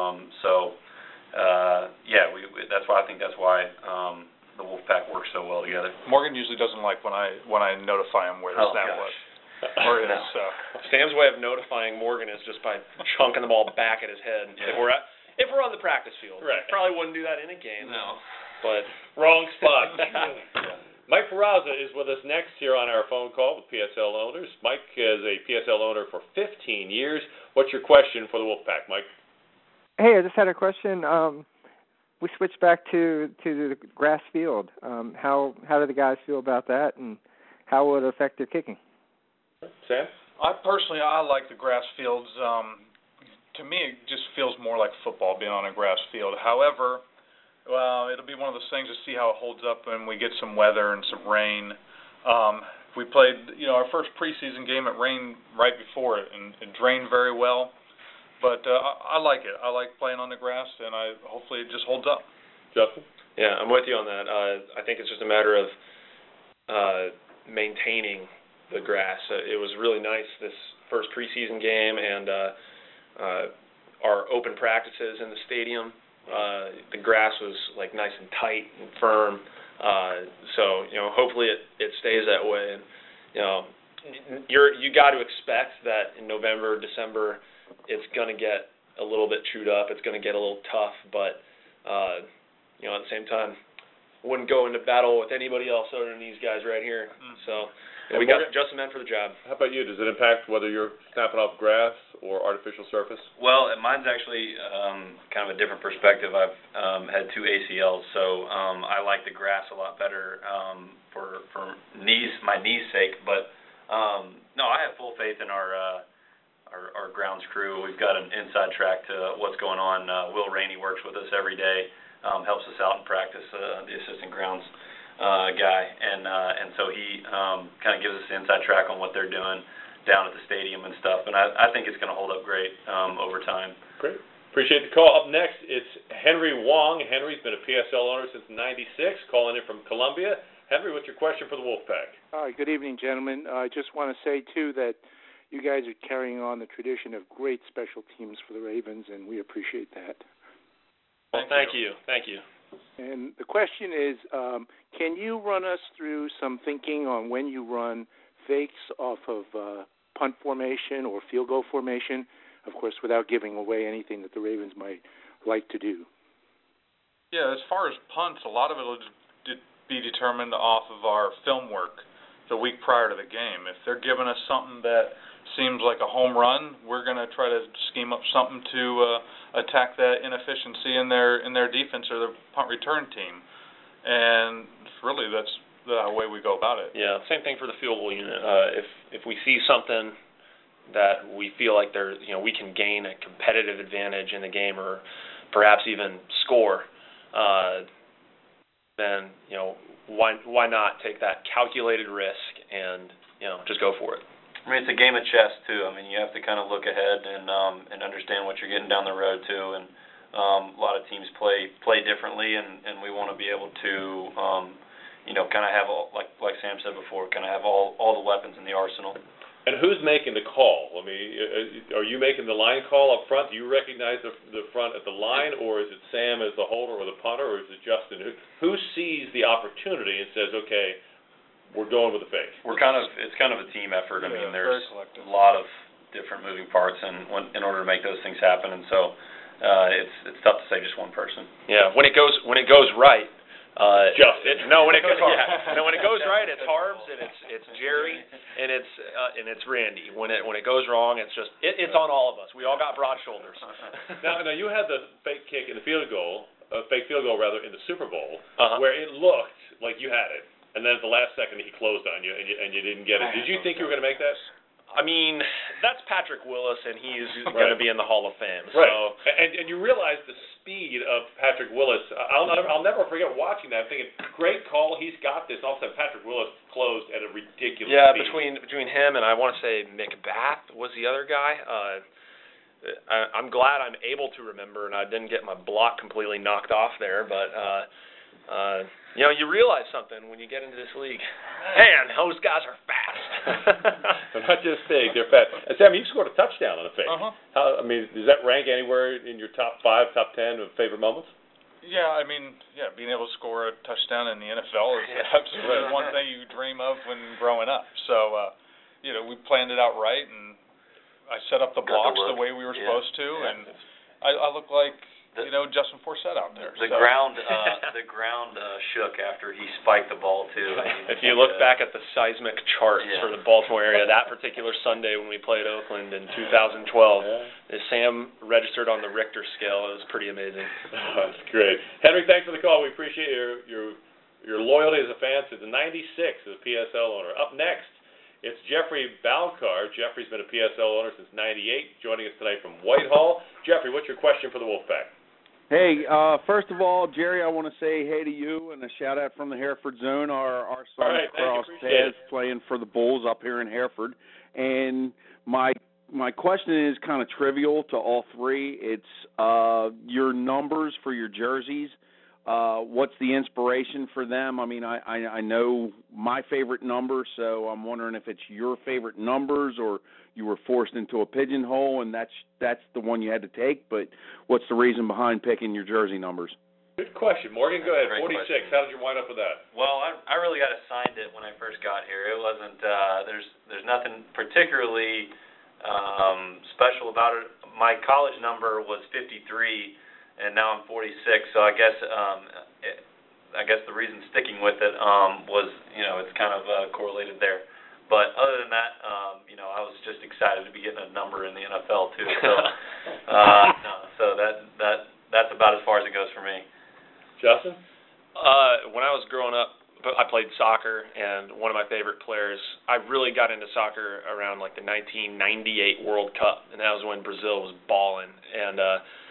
That's why the Wolfpack works so well together. Morgan usually doesn't like when I notify him where the snap was. Or no. Sam's way of notifying Morgan is just by chunking the ball back at his head. Yeah. If we're on the practice field, right. Probably wouldn't do that in a game. No, but wrong spot. Mike Peraza is with us next here on our phone call with PSL owners. Mike is a PSL owner for 15 years. What's your question for the Wolfpack, Mike? Hey, I just had a question. We switched back to the grass field. How do the guys feel about that, and how would it affect their kicking? Sam? I like the grass fields. To me, it just feels more like football being on a grass field. However, it'll be one of those things to see how it holds up when we get some weather and some rain. We played, our first preseason game, it rained right before it, and it drained very well. But I like it. I like playing on the grass, and hopefully it just holds up. Justin? Yeah, I'm with you on that. I think it's just a matter of maintaining the grass. It was really nice this first preseason game, and our open practices in the stadium. The grass was like nice and tight and firm. So hopefully it stays that way. And you got to expect that in November, December, it's going to get a little bit chewed up. It's going to get a little tough, but at the same time, wouldn't go into battle with anybody else other than these guys right here. So we got just the men for the job. How about you? Does it impact whether you're snapping off grass or artificial surface? Well, mine's actually kind of a different perspective. I've had 2 ACLs, so I like the grass a lot better for my knees' sake. But no, I have full faith in our grounds crew. We've got an inside track to what's going on. Will Rainey works with us every day, helps us out in practice, the assistant grounds guy, and so he kind of gives us the inside track on what they're doing down at the stadium and stuff. And I think it's going to hold up great over time. Great. Appreciate the call. Up next, it's Henry Wong. Henry's been a PSL owner since '96, calling in from Columbia. Henry, what's your question for the Wolfpack? Good evening, gentlemen. I just want to say, too, that you guys are carrying on the tradition of great special teams for the Ravens, and we appreciate that. Well, thank you. Thank you. And the question is, can you run us through some thinking on when you run fakes off of punt formation or field goal formation, of course, without giving away anything that the Ravens might like to do? Yeah, as far as punts, a lot of it will be determined off of our film work the week prior to the game. If they're giving us something that seems like a home run, we're going to try to scheme up something to attack that inefficiency in their defense or their punt return team. And really, that's the way we go about it. Yeah, same thing for the field goal unit. If we see something that we feel like we can gain a competitive advantage in the game, or perhaps even score, then why not take that calculated risk and just go for it. I mean, it's a game of chess too. I mean, you have to kind of look ahead and understand what you're getting down the road too. And a lot of teams play differently, and we want to be able to kind of have like Sam said before, kind of have all the weapons in the arsenal. And who's making the call? I mean, are you making the line call up front? Do you recognize the front at the line, or is it Sam as the holder or the punter, or is it Justin? Who sees the opportunity and says, okay, we're going with the fake? It's kind of a team effort. I mean, there's a lot of different moving parts in order to make those things happen, and so it's tough to say just one person. Yeah, when it goes right. Justin. When it goes right, it's Harbs and it's Jerry and it's Randy. When it goes wrong, it's just it's on all of us. We all got broad shoulders. Now you had the fake kick in the fake field goal in the Super Bowl, where it looked like you had it, and then at the last second he closed on you and you didn't get it. Did you think you were going to make that? I mean, that's Patrick Willis, and he's going to be in the Hall of Fame. Right. So, and you realize the speed of Patrick Willis. I'll never forget watching that. I'm thinking, great call, he's got this. All of a sudden, Patrick Willis closed at a ridiculous speed. between him and I want to say McBath was the other guy. I'm glad I'm able to remember, and I didn't get my block completely knocked off there. But you realize something when you get into this league. Man, those guys are fast. They're not just big, they're fast. And Sam, you scored a touchdown on a fake. Does that rank anywhere in your top 5, top 10 of favorite moments? Yeah, I mean, being able to score a touchdown in the NFL is absolutely one thing you dream of when growing up. So, we planned it out right, and I set up the blocks the way we were supposed to, and I look like Justin Forsett out there. The ground shook after he spiked the ball too. If you look back at the seismic charts for the Baltimore area, that particular Sunday when we played Oakland in 2012, Sam registered on the Richter scale. It was pretty amazing. Oh, that's great, Henry. Thanks for the call. We appreciate your loyalty as a fan since '96 as a PSL owner. Up next, it's Jeffrey Balcar. Jeffrey's been a PSL owner since '98. Joining us tonight from Whitehall. Jeffrey, what's your question for the Wolfpack? Hey, first of all, Jerry, I want to say hey to you and a shout out from the Hereford Zone. Our son crossed paths playing for the Bulls up here in Hereford, and my question is kind of trivial to all three. It's your numbers for your jerseys. What's the inspiration for them? I mean, I know my favorite number, so I'm wondering if it's your favorite numbers or you were forced into a pigeonhole and that's the one you had to take. But what's the reason behind picking your jersey numbers? Good question. Morgan, go ahead. Great 46. Question. How did you wind up with that? Well, I really got assigned it when I first got here. It wasn't there's nothing particularly special about it. My college number was 53. And now I'm 46, so I guess the reason sticking with it was it's kind of correlated there. But other than that, I was just excited to be getting a number in the NFL too. So so that's about as far as it goes for me. Justin? When I was growing up, I played soccer, and one of my favorite players. I really got into soccer around like the 1998 World Cup, and that was when Brazil was balling. And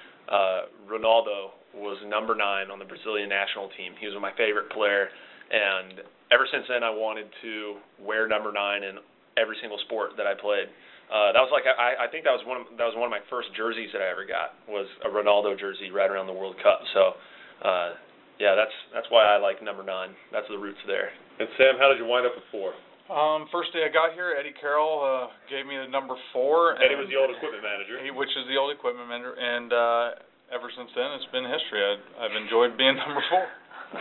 Ronaldo was number 9 on the Brazilian national team. He was my favorite player, and ever since then I wanted to wear number 9 in every single sport that I played. That was like I think that was one of my first jerseys that I ever got was a Ronaldo jersey right around the World Cup. So that's why I like number 9. That's the roots there. And Sam, how did you wind up with 4? First day I got here, Eddie Carroll gave me the number 4. Eddie was the old equipment manager. Which is the old equipment manager, and ever since then it's been history. I've enjoyed being number 4.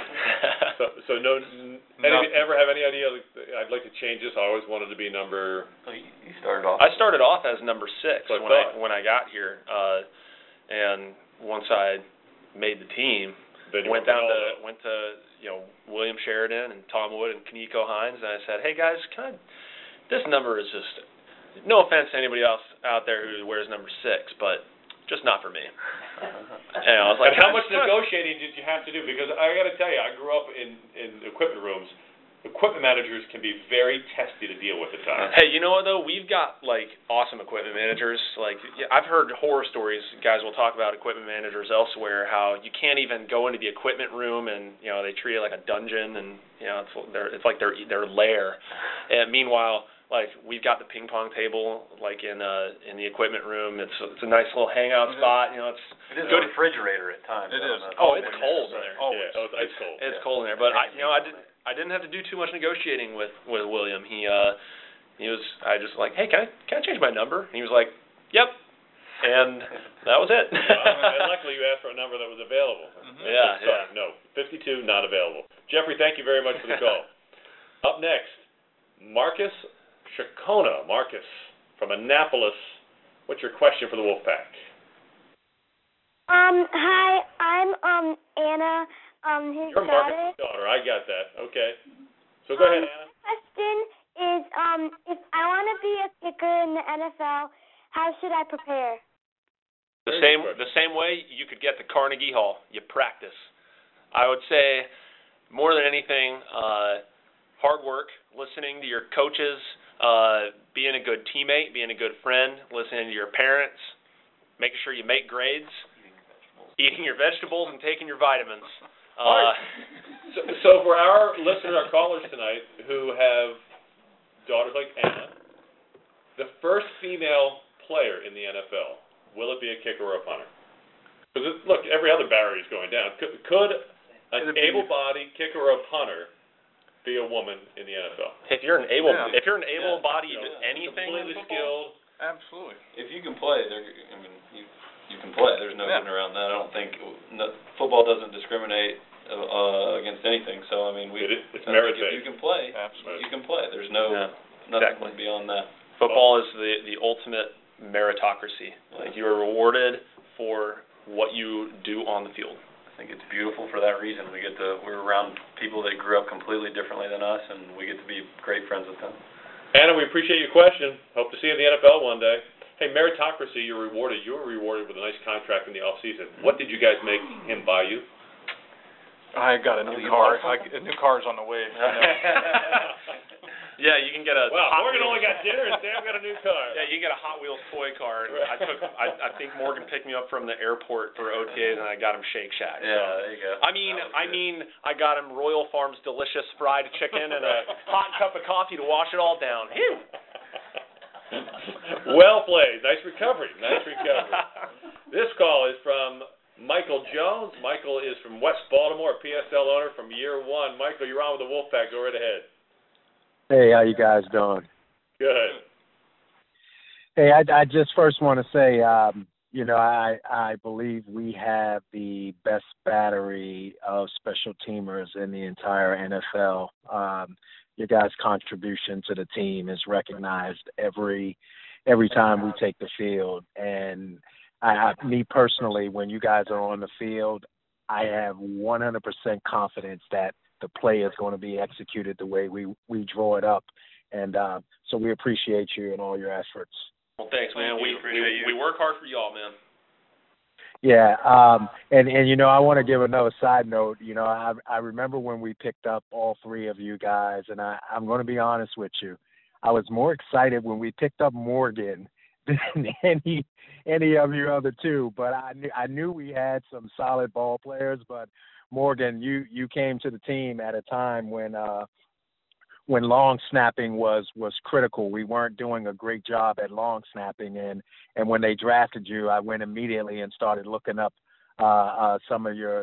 So ever have any idea? I'd like to change this. I always wanted to be number. You started off. I started off as number 6 when I got here, and once I made the team, went to William Sheridan and Tom Wood and Kaneko Hines, and I said, hey guys, this number is just, no offense to anybody else out there who wears number 6, but just not for me. And I was like, and how much negotiating did you have to do? Because I got to tell you, I grew up in equipment rooms. Equipment managers can be very testy to deal with at times. Hey, you know what though? We've got like awesome equipment managers. Like I've heard horror stories. Guys will talk about equipment managers elsewhere. How you can't even go into the equipment room, and they treat it like a dungeon, and it's like their lair. And meanwhile, like we've got the ping pong table like in the equipment room. It's a nice little hangout spot. It is a refrigerator at times. It is. Oh, it's cold in there. Always. Yeah, it's cold. It's cold in there. But I didn't have to do too much negotiating with William. He was I just like, hey, can I change my number? And he was like, yep. And that was it. And luckily you asked for a number that was available. Mm-hmm. Yeah. No, 52 not available. Jeffrey, thank you very much for the call. Up next, Marcus Chacona. Marcus from Annapolis. What's your question for the Wolfpack? Hi, I'm Anna. His You're daughter. Marcus' daughter. I got that. Okay. So go ahead, Anna. My question is, if I want to be a kicker in the NFL, how should I prepare? The same way you could get to Carnegie Hall. You practice. I would say, more than anything, hard work, listening to your coaches, being a good teammate, being a good friend, listening to your parents, making sure you make grades, eating your vegetables, and taking your vitamins. So for our listeners, our callers tonight who have daughters like Anna, the first female player in the NFL, will it be a kicker or a punter? Because look, every other barrier is going down. Could an able-bodied kicker or a punter be a woman in the NFL? If you're an able-bodied anything, completely skilled. Absolutely. If you can play, you can play. There's no getting around that. I don't think football doesn't discriminate against anything. So it's merit-based. If you can play, absolutely, you can play. There's nothing beyond that. Football is the ultimate meritocracy. Like you are rewarded for what you do on the field. I think it's beautiful for that reason. We're around people that grew up completely differently than us, and we get to be great friends with them. Anna, we appreciate your question. Hope to see you in the NFL one day. Hey, meritocracy, you're rewarded. You were rewarded with a nice contract in the off season. What did you guys make him buy you? I got a new car. A new car's on the way. Yeah, you can get a. Wow, Morgan only got dinner and Sam got a new car. Yeah, you can get a Hot Wheels toy car. And I think Morgan picked me up from the airport for OTAs, and I got him Shake Shack. Yeah, there you go. I got him Royal Farms delicious fried chicken and a hot cup of coffee to wash it all down. Well played. Nice recovery. This call is from Michael Jones. Michael is from West Baltimore, PSL owner from year one. Michael, you're on with the Wolfpack. Go right ahead. Hey, how you guys doing? Good. Hey, I just first want to say, I believe we have the best battery of special teamers in the entire NFL. Your guys' contribution to the team is recognized every time we take the field. And me personally, when you guys are on the field, I have 100% confidence that the play is going to be executed the way we draw it up. And so we appreciate you and all your efforts. Well, thanks, man. We work hard for y'all, man. Yeah, and I want to give another side note. I remember when we picked up all three of you guys, and I'm going to be honest with you. I was more excited when we picked up Morgan than any of you other two. But I knew we had some solid ball players. But Morgan, you came to the team at a time when long snapping was critical. We weren't doing a great job at long snapping, and when they drafted you, I went immediately and started looking up some of your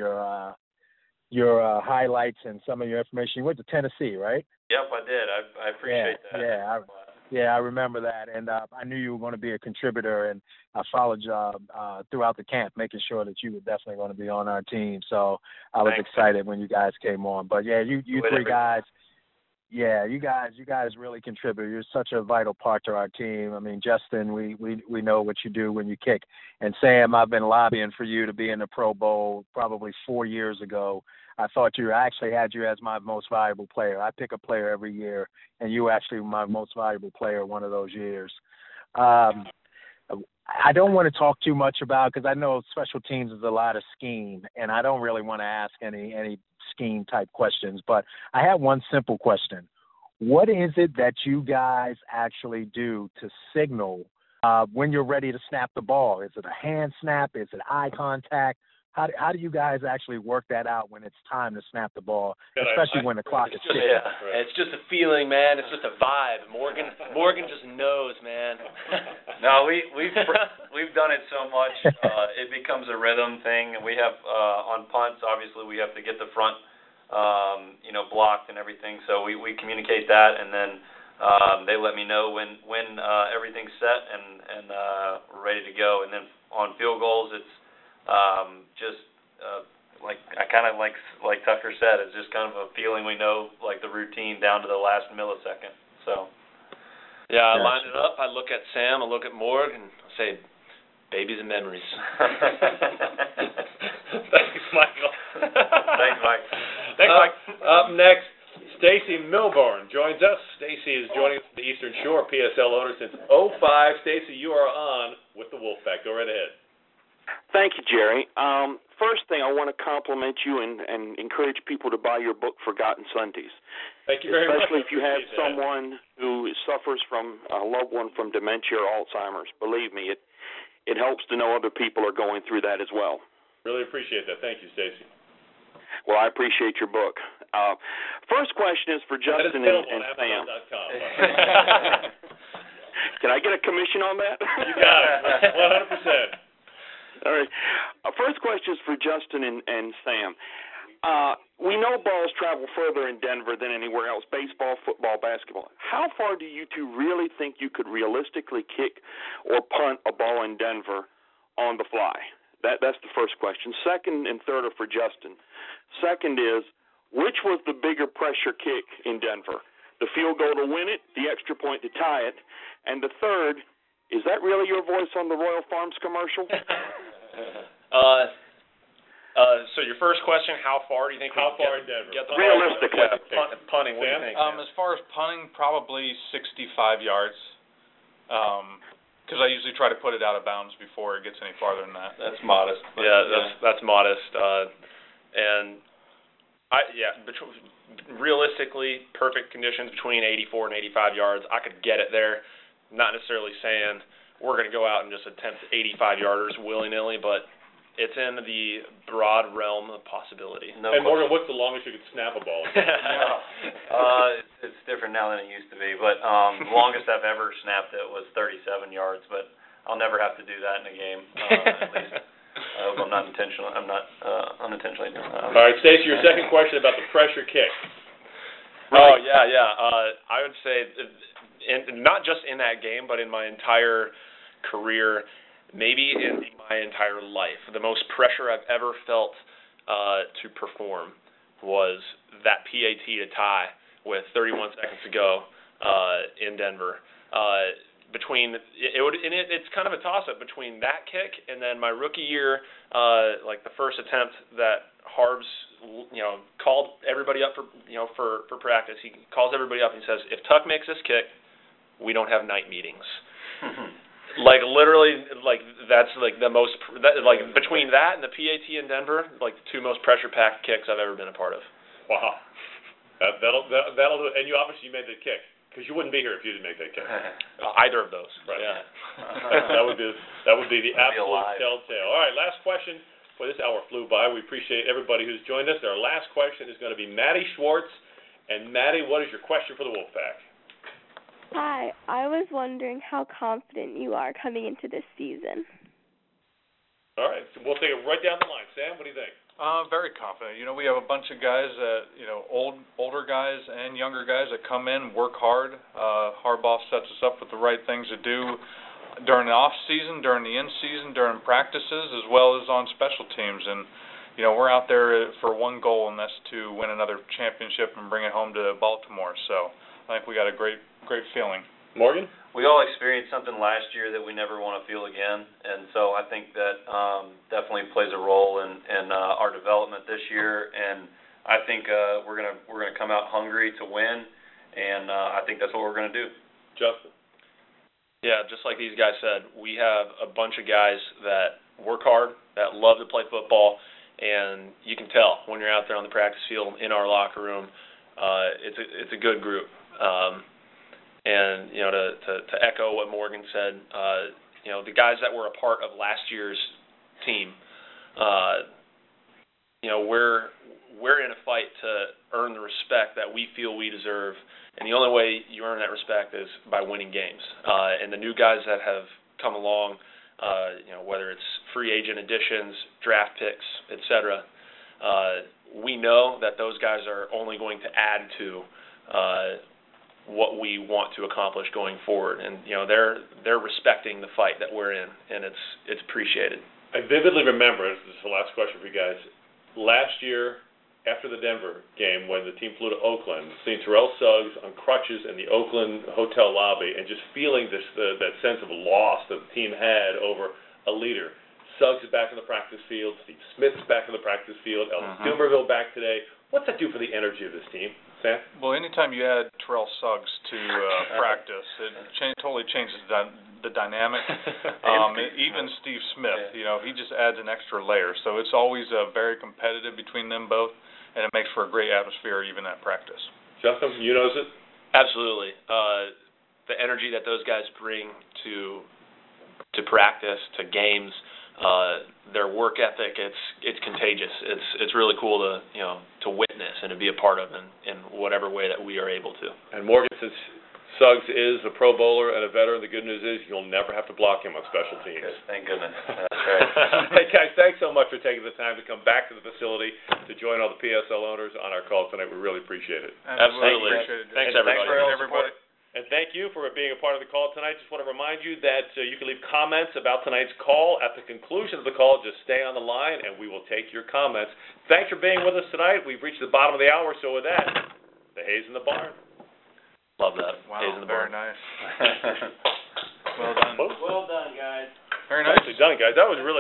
highlights and some of your information. You went to Tennessee, right? Yep, I did. I appreciate that. Yeah, I remember that, and I knew you were going to be a contributor, and I followed you throughout the camp, making sure that you were definitely going to be on our team. So I was excited when you guys came on. But yeah, you three guys. Yeah, you guys really contribute. You're such a vital part to our team. I mean, Justin, we know what you do when you kick. And Sam, I've been lobbying for you to be in the Pro Bowl probably 4 years ago. I actually had you as my most valuable player. I pick a player every year, and you actually were my most valuable player one of those years. I don't want to talk too much about, because I know special teams is a lot of scheme, and I don't really want to ask any scheme type questions, but I have one simple question. What is it that you guys actually do to signal when you're ready to snap the ball? Is it a hand snap? Is it eye contact? How do you guys actually work that out when it's time to snap the ball, especially when the clock is ticking? Yeah, it's just a feeling, man. It's just a vibe. Morgan just knows, man. No, we've done it so much, it becomes a rhythm thing. And we have on punts, obviously, we have to get the front, blocked and everything. So we communicate that, and then they let me know when everything's set and we're ready to go. And then on field goals, it's like Tucker said, it's just kind of a feeling. We know, like, the routine down to the last millisecond. So yeah, I line it up. I look at Sam, I look at Morg, and I say, babies and memories. Thanks, Michael. Thanks, Mike. Thanks, Mike. Up next, Stacy Milburn joins us. Stacy is joining us from the Eastern Shore, PSL owner since 2005. Stacy, you are on with the Wolfpack. Go right ahead. Thank you, Jerry. First thing, I want to compliment you and encourage people to buy your book, Forgotten Sundays. Thank you very much. Especially if you have someone who suffers from a loved one from dementia or Alzheimer's. Believe me, it helps to know other people are going through that as well. Really appreciate that. Thank you, Stacy. Well, I appreciate your book. First question is for Justin and Sam. Can I get a commission on that? You got it. 100%. All right. First question is for Justin and Sam. We know balls travel further in Denver than anywhere else, baseball, football, basketball. How far do you two really think you could realistically kick or punt a ball in Denver on the fly? That's the first question. Second and third are for Justin. Second is, which was the bigger pressure kick in Denver? The field goal to win it, the extra point to tie it, and the third, is that really your voice on the Royal Farms commercial? So your first question, how far do you think? How far in Denver? Realistically. Punting, what do you think? As far as punting, probably 65 yards. Because I usually try to put it out of bounds before it gets any farther than that. That's modest. That's modest. Realistically, perfect conditions between 84 and 85 yards, I could get it there. Not necessarily saying we're going to go out and just attempt 85-yarders willy-nilly, but it's in the broad realm of possibility. No and Morgan, what's the longest you could snap a ball? It's different now than it used to be, but the longest I've ever snapped it was 37 yards, but I'll never have to do that in a game, at least. I hope I'm not unintentionally doing that. All right, Stacey, your second question about the pressure kick. Right. Oh, yeah. I would say, not just in that game, but in my entire career, maybe in my entire life, the most pressure I've ever felt to perform was that PAT to tie with 31 seconds to go in Denver. It's kind of a toss-up between that kick and then my rookie year, like the first attempt that Harbs, called everybody up for practice. He calls everybody up and says, if Tuck makes this kick, we don't have night meetings. Like literally, like that's like the most, between that and the PAT in Denver, like the two most pressure-packed kicks I've ever been a part of. Wow, that'll do it. And you obviously made the kick because you wouldn't be here if you didn't make that kick. Either of those, right? Yeah. that would be the absolute telltale. All right, last question. Boy, this hour flew by. We appreciate everybody who's joined us. Our last question is going to be Maddie Schwartz. And Maddie, what is your question for the Wolfpack? Hi, I was wondering how confident you are coming into this season. All right, so we'll take it right down the line. Sam, what do you think? Very confident. We have a bunch of guys that, older guys and younger guys that come in, work hard. Harbaugh sets us up with the right things to do during the off season, during the in season, during practices, as well as on special teams. And we're out there for one goal, and that's to win another championship and bring it home to Baltimore. So I think we got a great feeling. Morgan? We all experienced something last year that we never want to feel again, and so I think that definitely plays a role in our development this year. And I think we're gonna come out hungry to win, and I think that's what we're gonna do. Justin? Yeah, just like these guys said, we have a bunch of guys that work hard, that love to play football, and you can tell when you're out there on the practice field in our locker room. It's a good group. And to echo what Morgan said, the guys that were a part of last year's team, we're in a fight to earn the respect that we feel we deserve, and the only way you earn that respect is by winning games. And the new guys that have come along, whether it's free agent additions, draft picks, etc., we know that those guys are only going to add to what we want to accomplish going forward, and they're respecting the fight that we're in, and it's appreciated. I vividly remember, this is the last question for you guys, last year after the Denver game when the team flew to Oakland, seeing Terrell Suggs on crutches in the Oakland hotel lobby and just feeling that sense of loss that the team had over a leader. Suggs is back in the practice field, Steve Smith's back in the practice field, Elton Gilmerville back today. What's that do for the energy of this team? Sam? Well, anytime you add Terrell Suggs to practice, it totally changes the dynamic. Even Steve Smith, he just adds an extra layer. So it's always very competitive between them both, and it makes for a great atmosphere even at practice. Justin, you notice it? Absolutely. The energy that those guys bring to practice, to games, their work ethic, it's contagious. It's really cool to witness and to be a part of in whatever way that we are able to. And Morgan, since Suggs is a Pro Bowler and a veteran, the good news is you'll never have to block him on special teams. Yes, thank goodness. That's right. Hey guys, thanks so much for taking the time to come back to the facility to join all the PSL owners on our call tonight. We really appreciate it. Absolutely. Thanks everybody. Thanks for everybody. And thank you for being a part of the call tonight. Just want to remind you that you can leave comments about tonight's call. At the conclusion of the call, just stay on the line, and we will take your comments. Thanks for being with us tonight. We've reached the bottom of the hour, so with that, the Hayes in the Barn. Love that. Wow, Hayes in the very Barn. nice. Well done. Well done, guys. Very nice. Nicely done, guys. That was really